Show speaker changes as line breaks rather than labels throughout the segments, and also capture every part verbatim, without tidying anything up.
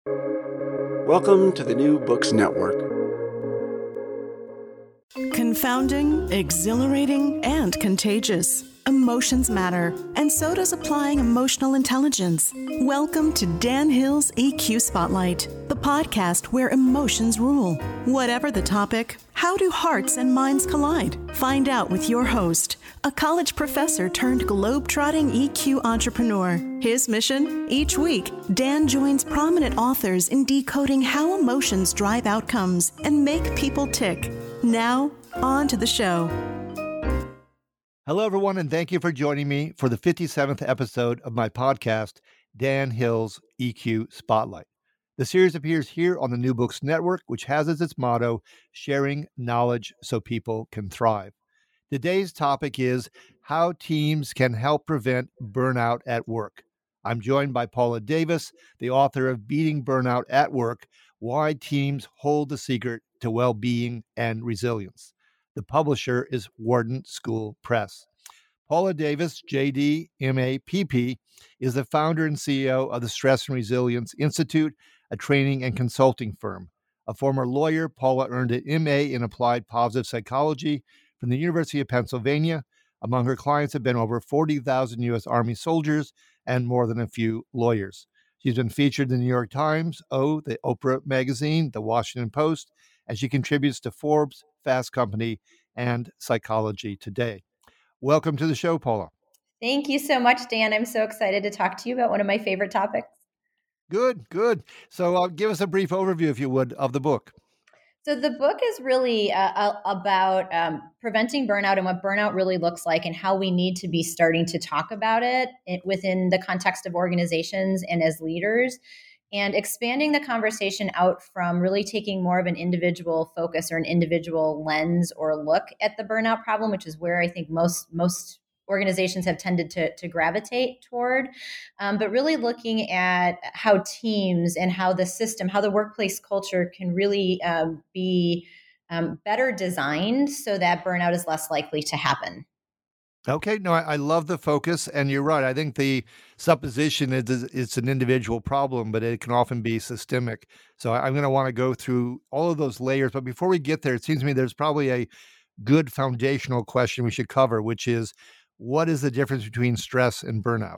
Welcome to the New Books Network.
Confounding, exhilarating, and contagious. Emotions matter, and so does applying emotional intelligence. Welcome to Dan Hill's E Q Spotlight, the podcast where emotions rule. Whatever the topic, how do hearts and minds collide? Find out with your host, a college professor turned globe-trotting E Q entrepreneur. His mission? Each week, Dan joins prominent authors in decoding how emotions drive outcomes and make people tick. Now, on to the show.
Hello, everyone, and thank you for joining me for the fifty-seventh episode of my podcast, Dan Hill's E Q Spotlight. The series appears here on the New Books Network, which has as its motto, sharing knowledge so people can thrive. Today's topic is how teams can help prevent burnout at work. I'm joined by Paula Davis, the author of Beating Burnout at Work, Why Teams Hold the Secret to Well-Being and Resilience. The publisher is Wharton School Press. Paula Davis, J D, M A, P P, is the founder and C E O of the Stress and Resilience Institute, a training and consulting firm. A former lawyer, Paula earned an M A in Applied Positive Psychology from the University of Pennsylvania. Among her clients have been over forty thousand U S Army soldiers and more than a few lawyers. She's been featured in the New York Times, O, the Oprah Magazine, the Washington Post, and she contributes to Forbes, Fast Company, and Psychology Today. Welcome to the show, Paula.
Thank you so much, Dan. I'm so excited to talk to you about one of my favorite topics.
Good, good. So uh, give us a brief overview, if you would, of the book.
So the book is really uh, about um, preventing burnout and what burnout really looks like and how we need to be starting to talk about it within the context of organizations and as leaders, and expanding the conversation out from really taking more of an individual focus or an individual lens or look at the burnout problem, which is where I think most most organizations have tended to, to gravitate toward, um, but really looking at how teams and how the system, how the workplace culture can really um, be um, better designed so that burnout is less likely to happen.
Okay, no, I, I love the focus, and you're right. I think the supposition is it's an individual problem, but it can often be systemic. So I, I'm going to want to go through all of those layers. But before we get there, it seems to me there's probably a good foundational question we should cover, which is, what is the difference between stress and burnout?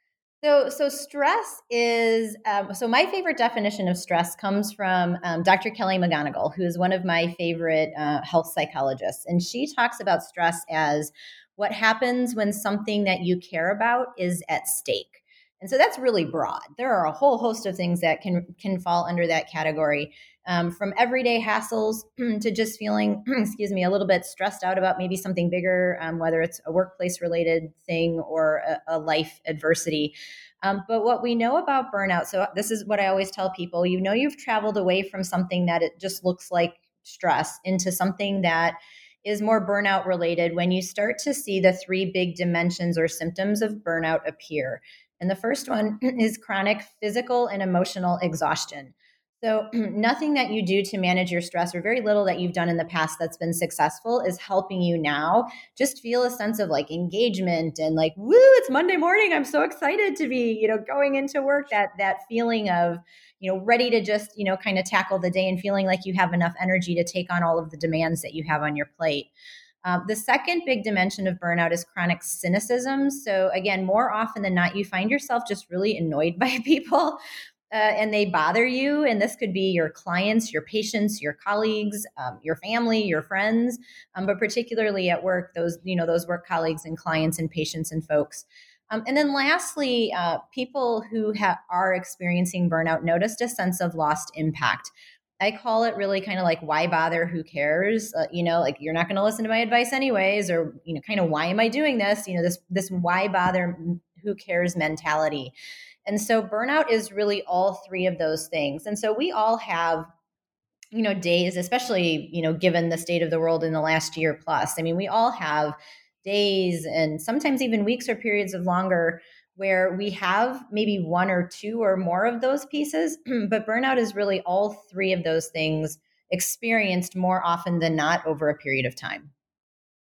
So, so stress is, um, so my favorite definition of stress comes from um, Doctor Kelly McGonigal, who is one of my favorite uh, health psychologists. And she talks about stress as what happens when something that you care about is at stake. And so that's really broad. There are a whole host of things that can can fall under that category, um, from everyday hassles to just feeling, excuse me, a little bit stressed out about maybe something bigger, um, whether it's a workplace related thing or a, a life adversity. Um, but what we know about burnout, so this is what I always tell people, you know, you've traveled away from something that it just looks like stress into something that is more burnout related when you start to see the three big dimensions or symptoms of burnout appear. And the first one is chronic physical and emotional exhaustion. So nothing that you do to manage your stress, or very little that you've done in the past that's been successful, is helping you now just feel a sense of like engagement and like, woo, it's Monday morning. I'm so excited to be, you know, going into work. That that feeling of, you know, ready to just, you know, kind of tackle the day and feeling like you have enough energy to take on all of the demands that you have on your plate. Um, the second big dimension of burnout is chronic cynicism. So again, more often than not, you find yourself just really annoyed by people uh, and they bother you. And this could be your clients, your patients, your colleagues, um, your family, your friends, um, but particularly at work, those, you know, those work colleagues and clients and patients and folks. Um, and then lastly, uh, people who ha- are experiencing burnout noticed a sense of lost impact. I call it really kind of like, why bother? Who cares? Uh, you know, like, you're not going to listen to my advice anyways, or, you know, kind of, why am I doing this? You know, this, this why bother, who cares mentality. And so burnout is really all three of those things. And so we all have, you know, days, especially, you know, given the state of the world in the last year plus. I mean, we all have days and sometimes even weeks or periods of longer where we have maybe one or two or more of those pieces, but burnout is really all three of those things experienced more often than not over a period of time.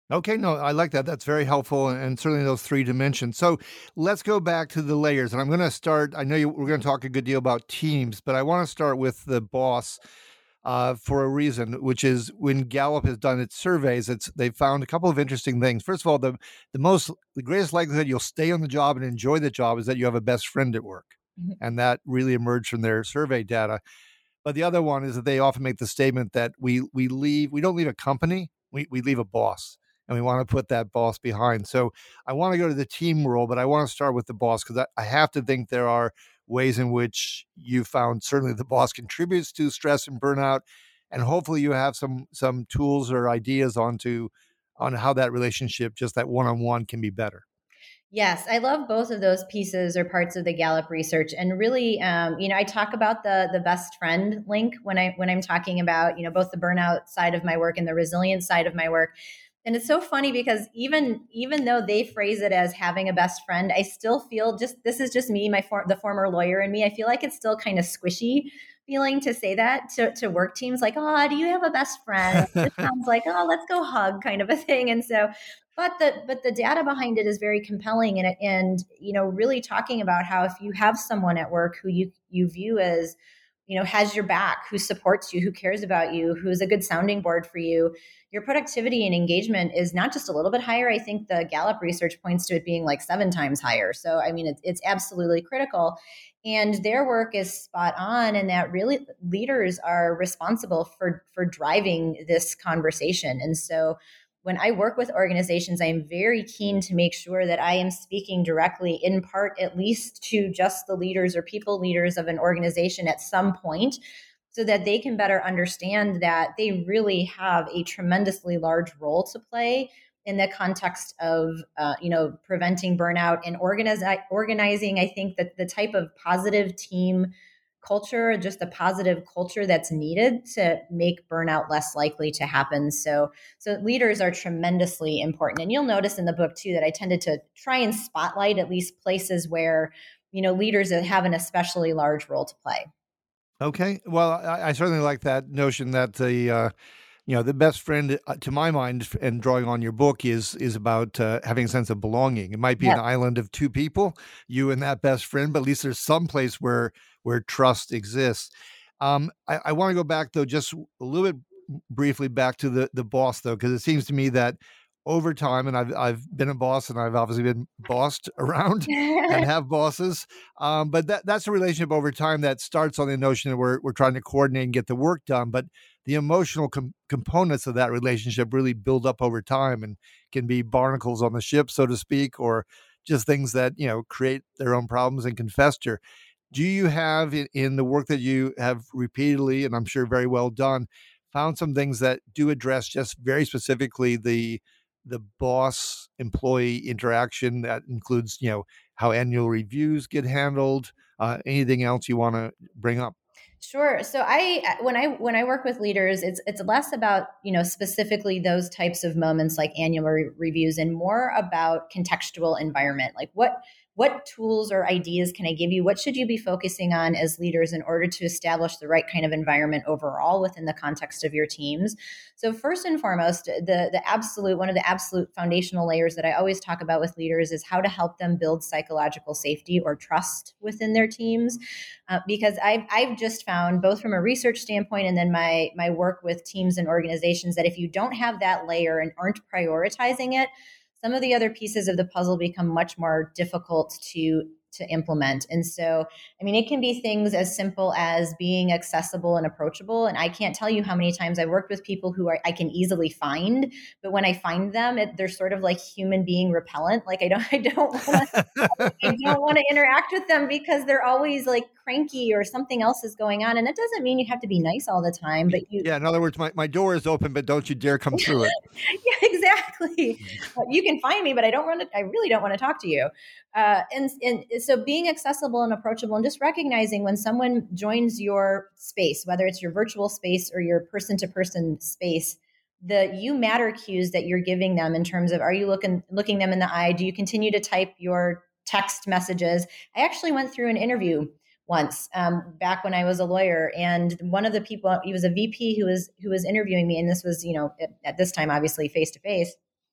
Okay, no, I like that. That's very helpful, and certainly those three dimensions. So let's go back to the layers, and I'm going to start. I know you, we're going to talk a good deal about teams, but I want to start with the boss uh, for a reason, which is when Gallup has done its surveys, it's they found a couple of interesting things. First of all, the the most the greatest likelihood you'll stay on the job and enjoy the job is that you have a best friend at work,
Mm-hmm.
and that really emerged from their survey data. But the other one is that they often make the statement that we we leave we don't leave a company, we we leave a boss, and we want to put that boss behind. So I want to go to the team role, but I want to start with the boss because I, I have to think there are ways in which you found certainly the boss contributes to stress and burnout, and hopefully you have some some tools or ideas onto on how that relationship, just that one on one, can be better.
Yes, I love both of those pieces or parts of the Gallup research, and really, um, you know, I talk about the the best friend link when I when I'm talking about, you know, both the burnout side of my work and the resilience side of my work. And it's so funny because even even though they phrase it as having a best friend, I still feel just this is just me, my for, the former lawyer in me. I feel like it's still kind of squishy feeling to say that to, to work teams, like, oh, do you have a best friend? It sounds like, oh, let's go hug, kind of a thing. And so but the but the data behind it is very compelling, and and you know, really talking about how if you have someone at work who you you view as, you know, has your back, who supports you, who cares about you, who's a good sounding board for you, your productivity and engagement is not just a little bit higher. I think the Gallup research points to it being like seven times higher. So I mean, it's it's absolutely critical. And their work is spot on in that really leaders are responsible for for driving this conversation. And so when I work with organizations, I am very keen to make sure that I am speaking directly, in part, at least to just the leaders or people leaders of an organization at some point, so that they can better understand that they really have a tremendously large role to play in the context of, uh, you know, preventing burnout and organize, organizing. I think that the type of positive team culture, just a positive culture that's needed to make burnout less likely to happen. So, so leaders are tremendously important. And you'll notice in the book too that I tended to try and spotlight at least places where, you know, leaders have an especially large role to play.
Okay, well, I, I certainly like that notion that the uh, you know, the best friend, uh, to my mind, and drawing on your book, is is about uh, having a sense of belonging. It might be
Yes.
an island of two people, you and that best friend, but at least there's some place where where trust exists. Um, I, I want to go back though, just a little bit briefly back to the the boss though, because it seems to me that over time, and I've I've been a boss, and I've obviously been bossed around and have bosses, um, but that that's a relationship over time that starts on the notion that we're we're trying to coordinate and get the work done, but the emotional com- components of that relationship really build up over time and can be barnacles on the ship, so to speak, or just things that, you know, create their own problems and can fester. Do you have in, in the work that you have repeatedly, and I'm sure very well done, found some things that do address just very specifically the the boss employee interaction that includes, you know, how annual reviews get handled, uh, anything else you want to bring up?
Sure. So I when I when I work with leaders, it's it's less about, you know, specifically those types of moments like annual re- reviews, and more about contextual environment. Like what what tools or ideas can I give you? What should you be focusing on as leaders in order to establish the right kind of environment overall within the context of your teams? So first and foremost, the the absolute one of the absolute foundational layers that I always talk about with leaders is how to help them build psychological safety or trust within their teams. Uh, because I've, I've just found, both from a research standpoint and then my, my work with teams and organizations, that if you don't have that layer and aren't prioritizing it, some of the other pieces of the puzzle become much more difficult to to implement. And so, I mean, it can be things as simple as being accessible and approachable. And I can't tell you how many times I've worked with people who are I can easily find, but when I find them, it, they're sort of like human being repellent. Like I don't I don't want I don't want to interact with them because they're always like cranky or something else is going on. And that doesn't mean you have to be nice all the time, but you
Yeah, in other words, my, my door is open, but don't you dare come through it.
yeah, exactly. You can find me, but I don't want to, I really don't want to talk to you. Uh, and, and so being accessible and approachable, and just recognizing when someone joins your space, whether it's your virtual space or your person to person space, the you matter cues that you're giving them in terms of, are you looking, looking them in the eye? Do you continue to type your text messages? I actually went through an interview once um, back when I was a lawyer, and one of the people, he was a V P who was who was interviewing me, and this was, you know, at, at this time obviously face to face.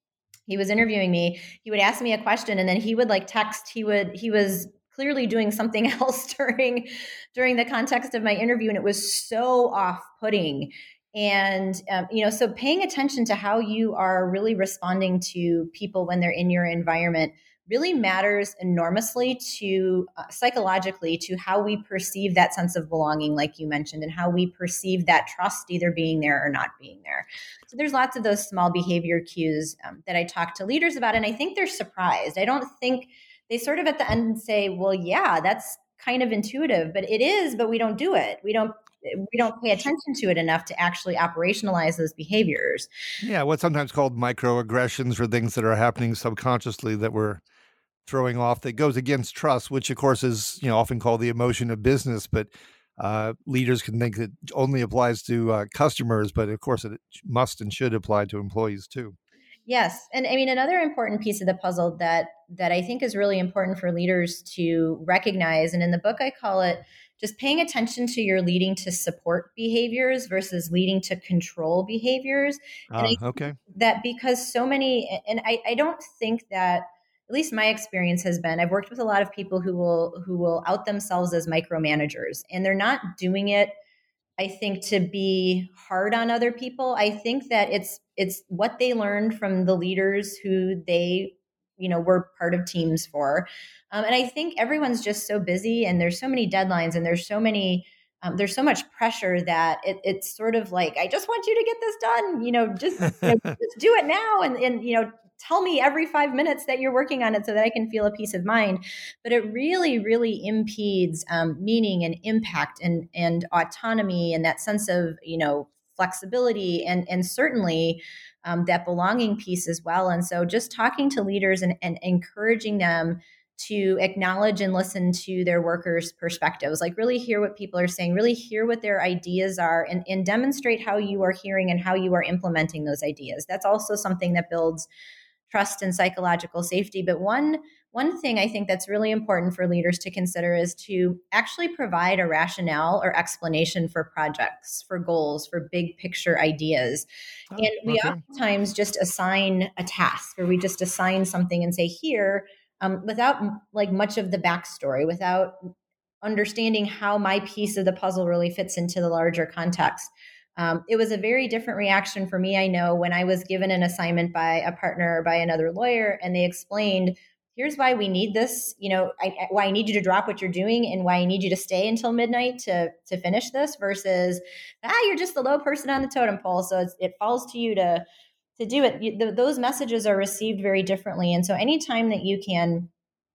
he was interviewing me, he would ask me a question and then he would like text, he would, he was clearly doing something else during, during the context of my interview. And it was so off-putting. And, um, you know, so paying attention to how you are really responding to people when they're in your environment really matters enormously to uh, psychologically to how we perceive that sense of belonging, like you mentioned, and how we perceive that trust either being there or not being there. So there's lots of those small behavior cues um, that I talk to leaders about, and I think they're surprised. I don't think they sort of at the end say, well, yeah, that's kind of intuitive, but it is, but we don't do it. We don't we don't pay attention to it enough to actually operationalize those behaviors.
Yeah, what's sometimes called microaggressions or things that are happening subconsciously that we're throwing off that goes against trust, which of course is, you know, often called the emotion of business, but uh, leaders can think it only applies to uh, customers, but of course it must and should apply to employees too.
Yes. And I mean, another important piece of the puzzle that that I think is really important for leaders to recognize, and in the book I call it just paying attention to your leading to support behaviors versus leading to control behaviors.
Ah,
and I
okay.
that because so many, and I, I don't think that, at least my experience has been, I've worked with a lot of people who will who will out themselves as micromanagers, and they're not doing it, I think, to be hard on other people. I think that it's it's what they learned from the leaders who they, you know, were part of teams for. Um, and I think everyone's just so busy, and there's so many deadlines, and there's so many, um, there's so much pressure that it, it's sort of like, I just want you to get this done, you know, just, you know, just do it now, and and you know, tell me every five minutes that you're working on it so that I can feel a peace of mind. But it really, really impedes um, meaning and impact and, and autonomy and that sense of, you know, flexibility and, and certainly um, that belonging piece as well. And so just talking to leaders and, and encouraging them to acknowledge and listen to their workers' perspectives, like really hear what people are saying, really hear what their ideas are, and, and demonstrate how you are hearing and how you are implementing those ideas. That's also something that builds trust and psychological safety. But one one thing I think that's really important for leaders to consider is to actually provide a rationale or explanation for projects, for goals, for big picture ideas.
Oh,
and we
okay.
oftentimes just assign a task, or we just assign something and say, here, um, without like much of the backstory, without understanding how my piece of the puzzle really fits into the larger context. Um, it was a very different reaction for me, I know, when I was given an assignment by a partner or by another lawyer, and they explained, here's why we need this, you know, I, why I need you to drop what you're doing and why I need you to stay until midnight to to finish this, versus, ah, you're just the low person on the totem pole, so it's, it falls to you to to do it. You, the, those messages are received very differently. And so anytime that you can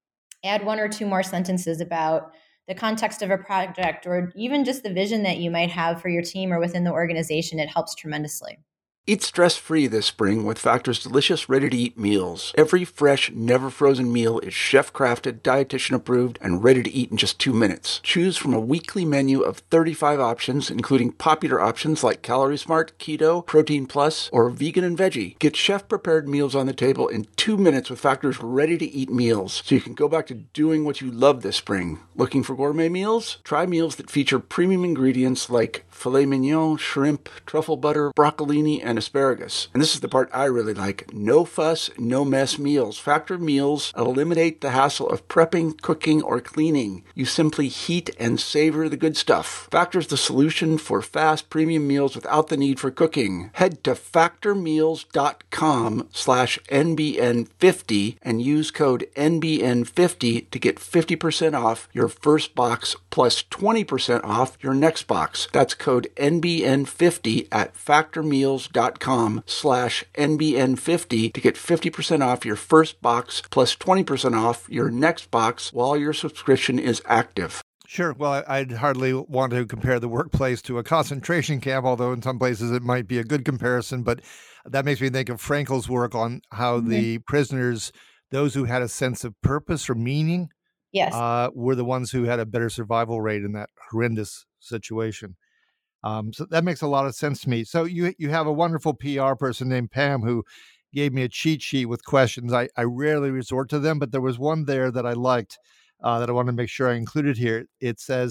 add one or two more sentences about the context of a project, or even just the vision that you might have for your team or within the organization, it helps tremendously.
Eat stress-free this spring with Factor's delicious, ready-to-eat meals. Every fresh, never-frozen meal is chef-crafted, dietitian-approved, and ready to eat in just two minutes. Choose from a weekly menu of thirty-five options, including popular options like Calorie Smart, Keto, Protein Plus, or Vegan and Veggie. Get chef-prepared meals on the table in two minutes with Factor's ready-to-eat meals, so you can go back to doing what you love this spring. Looking for gourmet meals? Try meals that feature premium ingredients like filet mignon, shrimp, truffle butter, broccolini, and asparagus. And this is the part I really like. No fuss, no mess meals. Factor meals eliminate the hassle of prepping, cooking, or cleaning. You simply heat and savor the good stuff. Factor's the solution for fast premium meals without the need for cooking. Head to factormeals.com slash NBN50 and use code N B N fifty to get fifty percent off your first box plus twenty percent off your next box. That's code N B N fifty at factormeals.com slash NBN50 to get fifty percent off your first box plus twenty percent off your next box while your subscription is active.
Sure. Well, I'd hardly want to compare the workplace to a concentration camp, although in some places it might be a good comparison. But that makes me think of Frankel's work on how mm-hmm. the prisoners, those who had a sense of purpose or meaning,
yes,
uh, were the ones who had a better survival rate in that horrendous situation. Um, so that makes a lot of sense to me. So you you have a wonderful P R person named Pam who gave me a cheat sheet with questions. I, I rarely resort to them, but there was one there that I liked uh, that I want to make sure I included here. It says,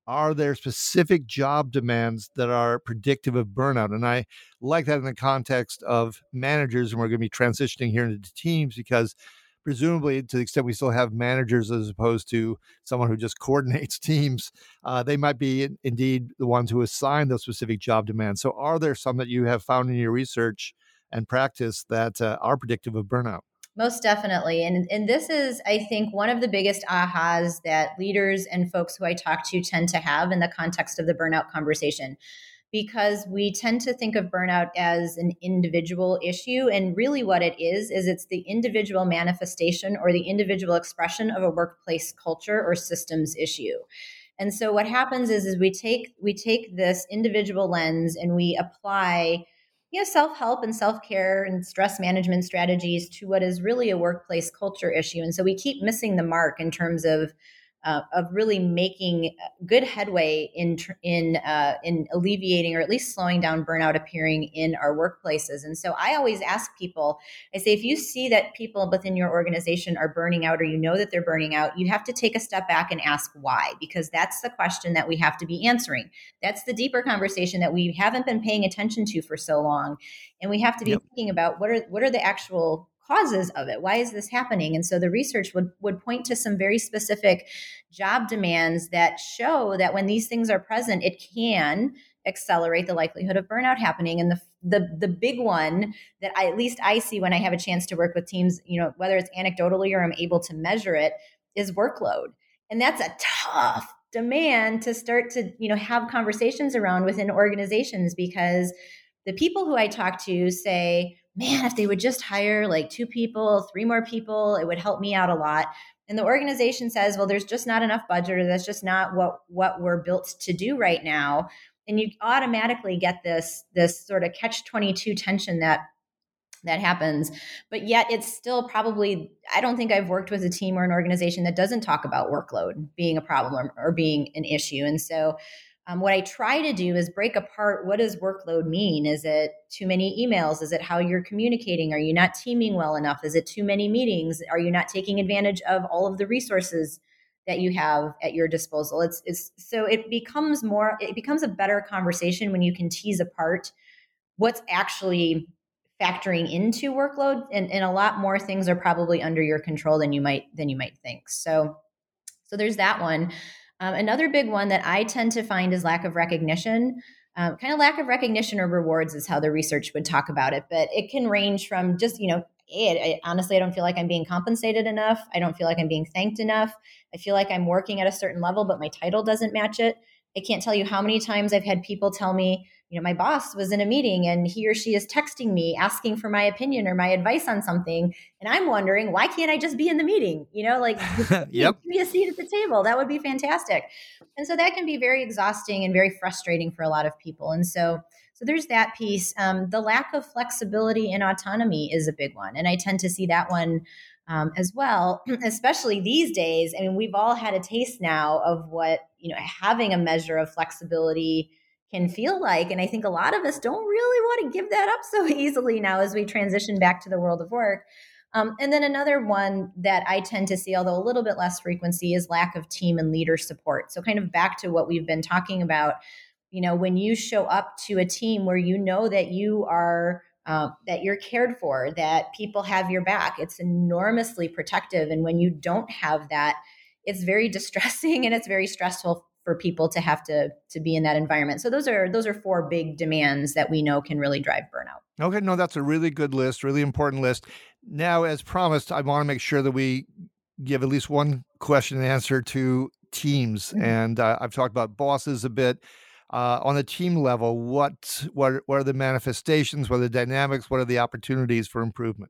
Are there specific job demands that are predictive of burnout? And I like that in the context of managers, and we're going to be transitioning here into teams because presumably, to the extent we still have managers as opposed to someone who just coordinates teams, uh, they might be in, indeed the ones who assign those specific job demands. So are there some that you have found in your research and practice that uh, are predictive of burnout?
Most definitely. And, and this is, I think, one of the biggest ahas that leaders and folks who I talk to tend to have in the context of the burnout conversation, because we tend to think of burnout as an individual issue. And really what it is, is it's the individual manifestation or the individual expression of a workplace culture or systems issue. And so what happens is, is we take we take this individual lens and we apply you know, self-help and self-care and stress management strategies to what is really a workplace culture issue. And so we keep missing the mark in terms of uh, of really making good headway in in uh, in alleviating or at least slowing down burnout appearing in our workplaces. And so I always ask people, I say, if you see that people within your organization are burning out or you know that they're burning out, you have to take a step back and ask why, because that's the question that we have to be answering. That's the deeper conversation that we haven't been paying attention to for so long. And we have to be yep. thinking about what are what are the actual causes of it? Why is this happening? And so the research would, would point to some very specific job demands that show that when these things are present, it can accelerate the likelihood of burnout happening. And the the the big one that I, at least I see when I have a chance to work with teams, you know, whether it's anecdotally or I'm able to measure it, is workload. And that's a tough demand to start to, you know, have conversations around within organizations, because the people who I talk to say, man, if they would just hire like two people, three more people, it would help me out a lot. And the organization says, well, there's just not enough budget, or that's just not what, what we're built to do right now. And you automatically get this, this sort of catch twenty-two tension that that happens. But yet it's still probably, I don't think I've worked with a team or an organization that doesn't talk about workload being a problem or, or being an issue. And so Um, what I try to do is break apart, what does workload mean? Is it too many emails? Is it how you're communicating? Are you not teaming well enough? Is it too many meetings? Are you not taking advantage of all of the resources that you have at your disposal? It's, it's so it becomes more, it becomes a better conversation when you can tease apart what's actually factoring into workload, and, and a lot more things are probably under your control than you might than you might think. So, so there's that one. Um, another big one that I tend to find is lack of recognition. Um, kind of lack of recognition or rewards is how the research would talk about it. But it can range from just, you know, it, it, honestly, I don't feel like I'm being compensated enough. I don't feel like I'm being thanked enough. I feel like I'm working at a certain level, but my title doesn't match it. I can't tell you how many times I've had people tell me, you know, my boss was in a meeting and he or she is texting me asking for my opinion or my advice on something. And I'm wondering, why can't I just be in the meeting? You know, like,
yep.
give me a seat at the table. That would be fantastic. And so that can be very exhausting and very frustrating for a lot of people. And so, so there's that piece. Um, the lack of flexibility and autonomy is a big one. And I tend to see that one Um, as well, especially these days. I mean, we've all had a taste now of what, you know, having a measure of flexibility can feel like. And I think a lot of us don't really want to give that up so easily now as we transition back to the world of work. Um, and then another one that I tend to see, although a little bit less frequency, is lack of team and leader support. So kind of back to what we've been talking about, you know, when you show up to a team where you know that you are Uh, that you're cared for, that people have your back, it's enormously protective. And when you don't have that, it's very distressing and it's very stressful for people to have to to be in that environment. So those are those are four big demands that we know can really drive burnout.
Okay, no, that's a really good list, really important list. Now, as promised, I want to make sure that we give at least one question and answer to teams. Mm-hmm. And uh, I've talked about bosses a bit. Uh, on the team level, what, what what are the manifestations, what are the dynamics, what are the opportunities for improvement?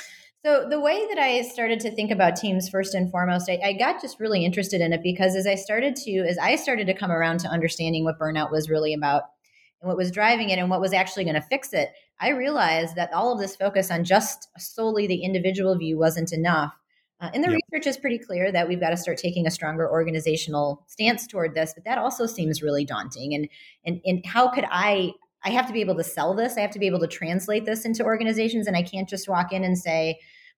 So the way that I started to think about teams, first and foremost, I, I got just really interested in it because as I started to, as I started to come around to understanding what burnout was really about and what was driving it and what was actually going to fix it, I realized that all of this focus on just solely the individual view wasn't enough. Uh, and the yep. research is pretty clear that we've got to start taking a stronger organizational stance toward this, but that also seems really daunting. And, and, and how could I, I have to be able to sell this. I have to be able to translate this into organizations. And I can't just walk in and say,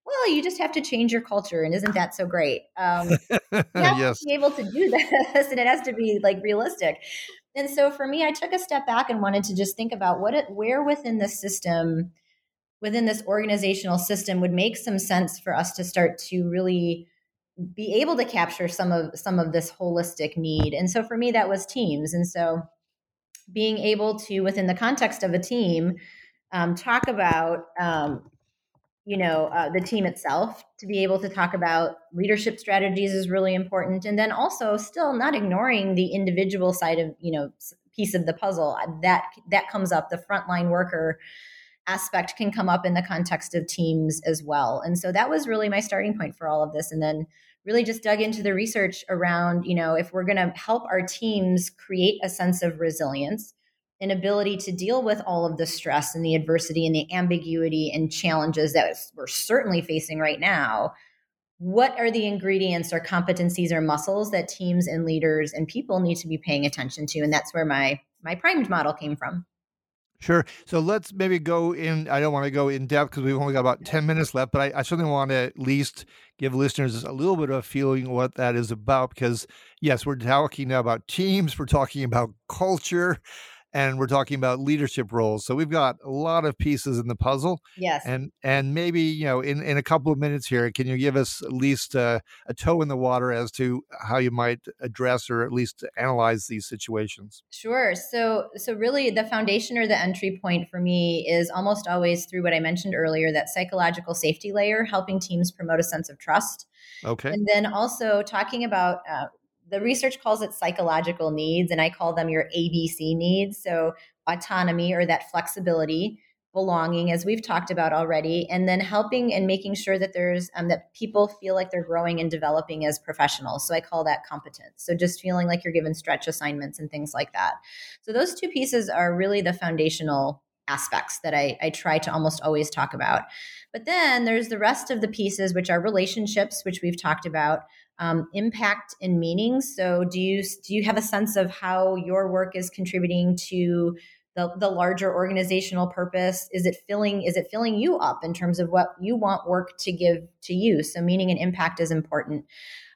well, you just have to change your culture. And isn't that so great? Um, you have to
Yes.
be able to do this, and it has to be like realistic. And so for me, I took a step back and wanted to just think about what it, where within the system, within this organizational system would make some sense for us to start to really be able to capture some of some of this holistic need. And so for me, that was teams. And so being able to, within the context of a team, um, talk about um, you know, uh, the team itself, to be able to talk about leadership strategies is really important. And then also still not ignoring the individual side of, you know, piece of the puzzle that that comes up. The frontline worker aspect can come up in the context of teams as well. And so that was really my starting point for all of this. And then really just dug into the research around, you know, if we're going to help our teams create a sense of resilience, an ability to deal with all of the stress and the adversity and the ambiguity and challenges that we're certainly facing right now, what are the ingredients or competencies or muscles that teams and leaders and people need to be paying attention to? And that's where my my primed model came from.
Sure. So let's maybe go in. I don't want to go in depth because we've only got about ten minutes left, but I, I certainly want to at least give listeners a little bit of a feeling what that is about. Because, yes, we're talking now about teams, we're talking about culture, and we're talking about leadership roles. So we've got a lot of pieces in the puzzle.
Yes.
And and maybe, you know, in, in a couple of minutes here, can you give us at least uh, a toe in the water as to how you might address or at least analyze these situations?
Sure. So so really the foundation or the entry point for me is almost always through what I mentioned earlier, that psychological safety layer, helping teams promote a sense of trust.
Okay.
And then also talking about uh, the research calls it psychological needs, and I call them your A B C needs. So autonomy, or that flexibility, belonging, as we've talked about already, and then helping and making sure that there's um, that people feel like they're growing and developing as professionals. So I call that competence. So just feeling like you're given stretch assignments and things like that. So those two pieces are really the foundational aspects that I, I try to almost always talk about. But then there's the rest of the pieces, which are relationships, which we've talked about, um, impact and meaning. So do you do you have a sense of how your work is contributing to the, the larger organizational purpose? Is it filling is it filling you up in terms of what you want work to give to you? So meaning and impact is important.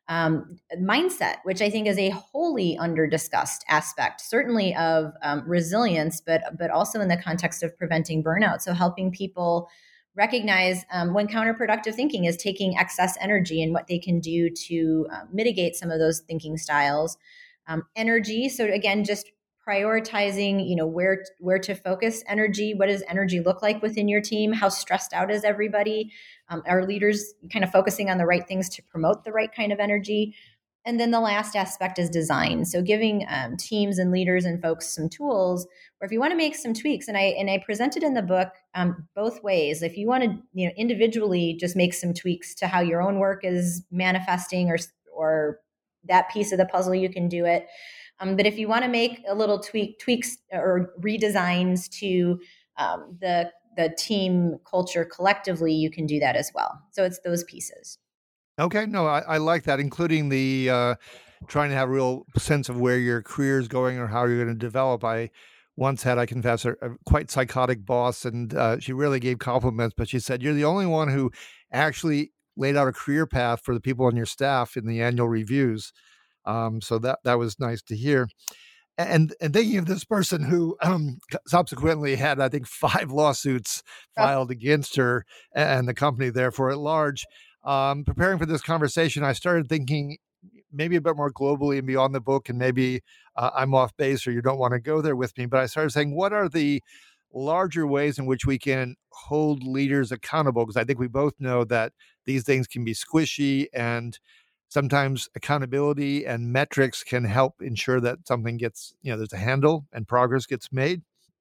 Um, mindset, which I think is a wholly under-discussed aspect, certainly of um, resilience, but but also in the context of preventing burnout. So helping people recognize um, when counterproductive thinking is taking excess energy and what they can do to uh, mitigate some of those thinking styles. Um, energy, so again, just prioritizing, you know, where where to focus energy. What does energy look like within your team? How stressed out is everybody? Um, are leaders kind of focusing on the right things to promote the right kind of energy? And then the last aspect is design. So giving um, teams and leaders and folks some tools, or if you want to make some tweaks, and I and I presented in the book um, both ways. If you want to, you know, individually just make some tweaks to how your own work is manifesting, or or that piece of the puzzle, you can do it. Um, but if you want to make a little tweak, tweaks or redesigns to um, the the team culture collectively, you can do that as well. So it's those pieces.
Okay, no, I, I like that, including the uh, trying to have a real sense of where your career is going or how you're going to develop. I once had, I confess, a, a quite psychotic boss, and uh, she really gave compliments, but she said, "You're the only one who actually laid out a career path for the people on your staff in the annual reviews." Um, so that that was nice to hear. And and thinking of this person who um, subsequently had, I think, five lawsuits filed against her and the company, therefore at large. Um, preparing for this conversation, I started thinking maybe a bit more globally and beyond the book, and maybe uh, I'm off base or you don't want to go there with me. But I started saying, what are the larger ways in which we can hold leaders accountable? Because I think we both know that these things can be squishy, and sometimes accountability and metrics can help ensure that something gets, you know, there's a handle and progress gets made.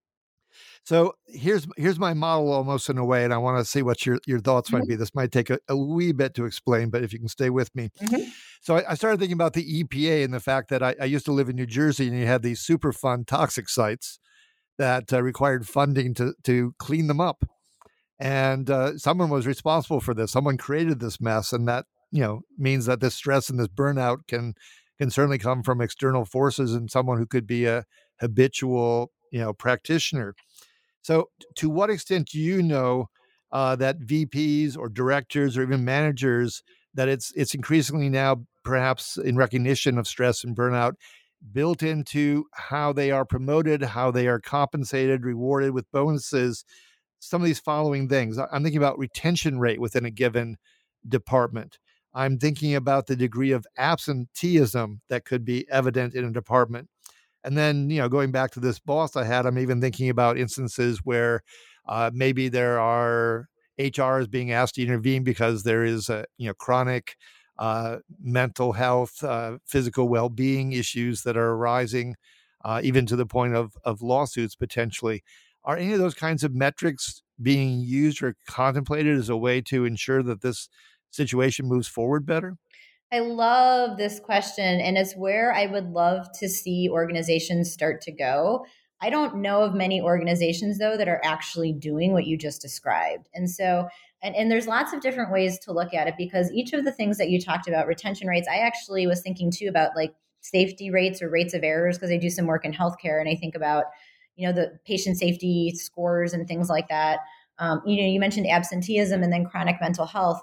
So here's here's my model almost in a way, and I want to see what your, your thoughts
Mm-hmm.
might be. This might take a, a wee bit to explain, but if you can stay with me.
Mm-hmm.
So I, I started thinking about the E P A and the fact that I, I used to live in New Jersey, and you had these Superfund toxic sites that uh, required funding to to clean them up. And uh, someone was responsible for this. Someone created this mess, and that, you know, means that this stress and this burnout can can certainly come from external forces and someone who could be a habitual, you know, practitioner. So to what extent do you know uh, that V Ps or directors or even managers, that it's it's increasingly now, perhaps in recognition of stress and burnout, built into how they are promoted, how they are compensated, rewarded with bonuses, some of these following things. I'm thinking about retention rate within a given department. I'm thinking about the degree of absenteeism that could be evident in a department. And then, you know, going back to this boss I had, I'm even thinking about instances where uh, maybe there are H R is being asked to intervene because there is a, you know, chronic uh, mental health, uh, physical well-being issues that are arising, uh, even to the point of of lawsuits potentially. Are any of those kinds of metrics being used or contemplated as a way to ensure that this situation moves forward better?
I love this question, and it's where I would love to see organizations start to go. I don't know of many organizations, though, that are actually doing what you just described. And so, and, and there's lots of different ways to look at it, because each of the things that you talked about, retention rates, I actually was thinking too about like safety rates or rates of errors, because I do some work in healthcare, and I think about, you know, the patient safety scores and things like that. Um, you know, you mentioned absenteeism and then chronic mental health.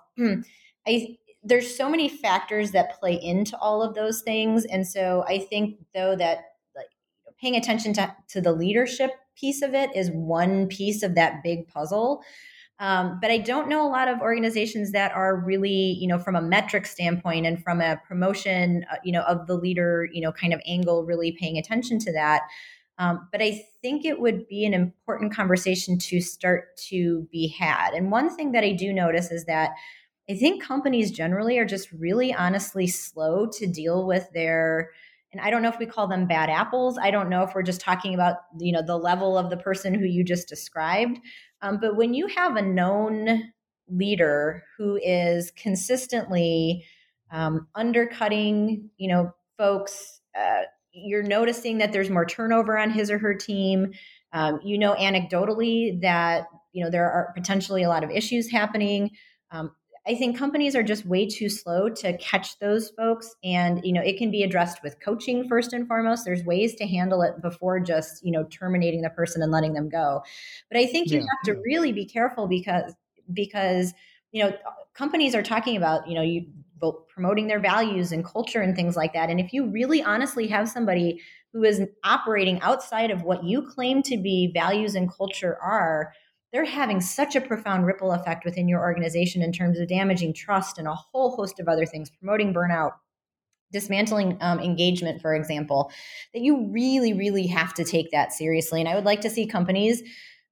I There's so many factors that play into all of those things. And so I think, though, that like paying attention to, to the leadership piece of it is one piece of that big puzzle. Um, but I don't know a lot of organizations that are really, you know, from a metric standpoint and from a promotion, uh, you know, of the leader, you know, kind of angle, really paying attention to that. Um, but I think it would be an important conversation to start to be had. And one thing that I do notice is that I think companies generally are just really honestly slow to deal with their, and I don't know if we call them bad apples. I don't know if we're just talking about, you know, the level of the person who you just described. Um, but when you have a known leader who is consistently um, undercutting, you know, folks, uh, you're noticing that there's more turnover on his or her team. Um, you know, anecdotally that, you know, there are potentially a lot of issues happening. Um, I think companies are just way too slow to catch those folks. And, you know, it can be addressed with coaching first and foremost. There's ways to handle it before just, you know, terminating the person and letting them go. But I think you
Yeah,
have to really be careful because, because, you know, companies are talking about, you know, you both promoting their values and culture and things like that. And if you really honestly have somebody who is operating outside of what you claim to be values and culture are, they're having such a profound ripple effect within your organization in terms of damaging trust and a whole host of other things, promoting burnout, dismantling um, engagement, for example, that you really, really have to take that seriously. And I would like to see companies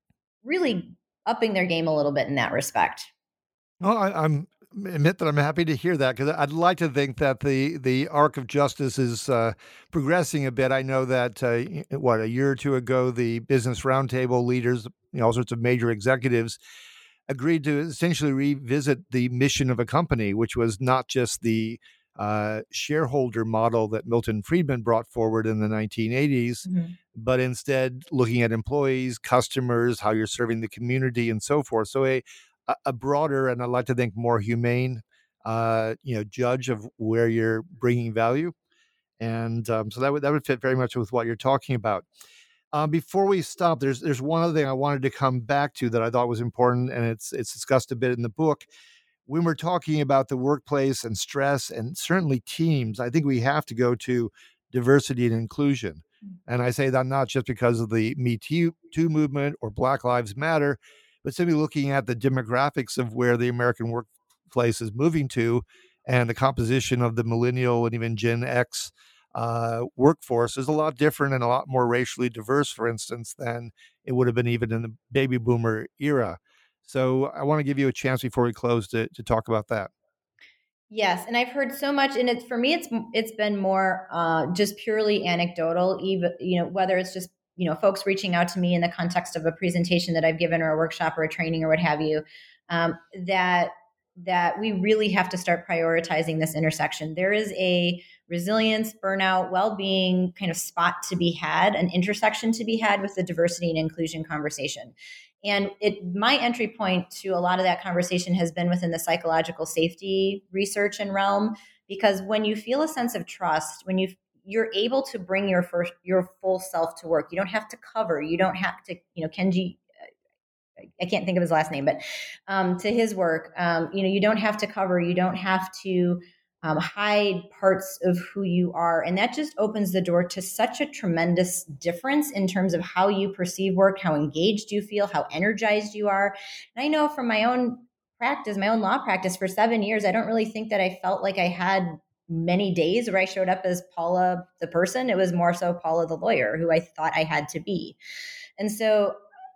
really upping their game a little bit in that respect.
Well, I, I'm admit that I'm happy to hear that, because I'd like to think that the the arc of justice is uh, progressing a bit. I know that uh, what a year or two ago, the Business Roundtable leaders, you know, all sorts of major executives, agreed to essentially revisit the mission of a company, which was not just the uh, shareholder model that Milton Friedman brought forward in the nineteen eighties, mm-hmm. but instead looking at employees, customers, how you're serving the community, and so forth. So a a broader, and I'd like to think more humane, uh, you know, judge of where you're bringing value. And um, so that would that would fit very much with what you're talking about. Uh, before we stop, there's there's one other thing I wanted to come back to that I thought was important, and it's it's discussed a bit in the book. When we're talking about the workplace and stress, and certainly teams, I think we have to go to diversity and inclusion. And I say that not just because of the Me Too movement or Black Lives Matter, but simply looking at the demographics of where the American workplace is moving to, and the composition of the millennial and even Gen X uh, workforce is a lot different and a lot more racially diverse, for instance, than it would have been even in the baby boomer era. So I want to give you a chance before we close to, to talk about that.
Yes, and I've heard so much, and it's for me, it's it's been more uh, just purely anecdotal. Even you know, whether it's just you know folks reaching out to me in the context of a presentation that I've given, or a workshop, or a training, or what have you, um, that that we really have to start prioritizing this intersection. There is a resilience, burnout, well-being kind of spot to be had, an intersection to be had with the diversity and inclusion conversation. And it, my entry point to a lot of that conversation has been within the psychological safety research and realm, because when you feel a sense of trust, when you you're able to bring your first your full self to work, you don't have to cover, you don't have to, you know, Kenji I can't think of his last name, but um, to his work, um, you know, you don't have to cover, you don't have to um, hide parts of who you are. And that just opens the door to such a tremendous difference in terms of how you perceive work, how engaged you feel, how energized you are. And I know from my own practice, my own law practice for seven years, I don't really think that I felt like I had many days where I showed up as Paula the person. It was more so Paula the lawyer, who I thought I had to be. And so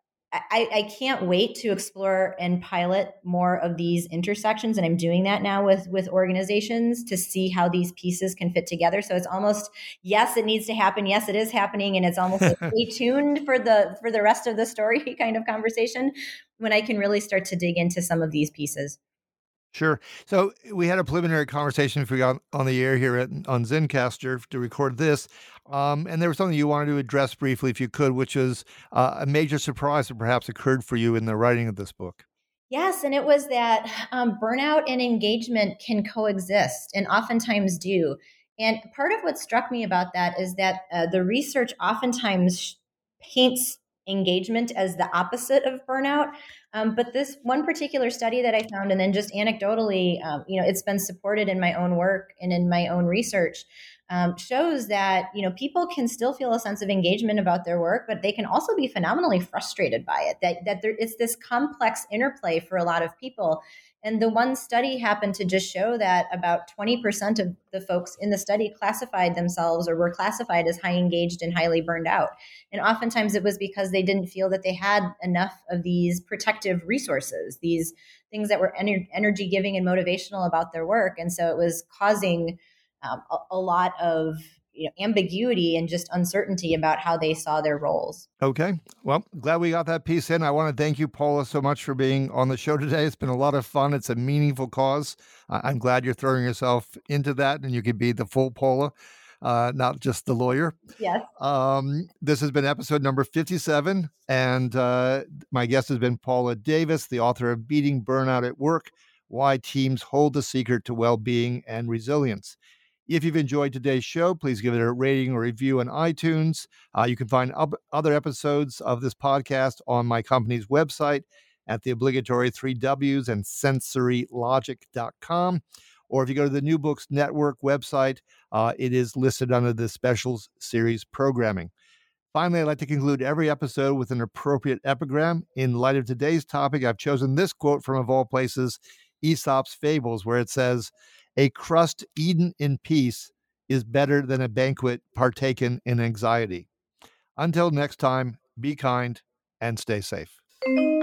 I, I can't wait to explore and pilot more of these intersections. And I'm doing that now with, with organizations to see how these pieces can fit together. So it's almost, yes, it needs to happen. Yes, it is happening. And it's almost like stay tuned for the, for the rest of the story kind of conversation when I can really start to dig into some of these pieces.
Sure. So we had a preliminary conversation if we got on the air here at, on Zencastr to record this. Um, and there was something you wanted to address briefly, if you could, which is uh, a major surprise that perhaps occurred for you in the writing of this book.
Yes, and it was that um, burnout and engagement can coexist and oftentimes do. And part of what struck me about that is that uh, the research oftentimes paints engagement as the opposite of burnout. Um, but this one particular study that I found, and then just anecdotally, um, you know, it's been supported in my own work and in my own research, um, shows that, you know, people can still feel a sense of engagement about their work, but they can also be phenomenally frustrated by it. That that there, it's this complex interplay for a lot of people. And the one study happened to just show that about twenty percent of the folks in the study classified themselves or were classified as high engaged and highly burned out. And oftentimes it was because they didn't feel that they had enough of these protective resources, these things that were ener- energy giving and motivational about their work. And so it was causing um, a, a lot of you know, ambiguity and just uncertainty about how they saw their roles.
Okay. Well, glad we got that piece in. I want to thank you, Paula, so much for being on the show today. It's been a lot of fun. It's a meaningful cause. Uh, I'm glad you're throwing yourself into that and you could be the full Paula, uh, not just the lawyer.
Yes.
Um, this has been episode number fifty-seven. And uh, my guest has been Paula Davis, the author of Beating Burnout at Work, Why Teams Hold the Secret to Well-Being and Resilience. If you've enjoyed today's show, please give it a rating or review on iTunes. Uh, you can find up other episodes of this podcast on my company's website at the obligatory three W's and sensory logic dot com. Or if you go to the New Books Network website, uh, it is listed under the Specials Series programming. Finally, I'd like to conclude every episode with an appropriate epigram. In light of today's topic, I've chosen this quote from, of all places, Aesop's Fables, where it says, "A crust eaten in peace is better than a banquet partaken in anxiety." Until next time, be kind and stay safe.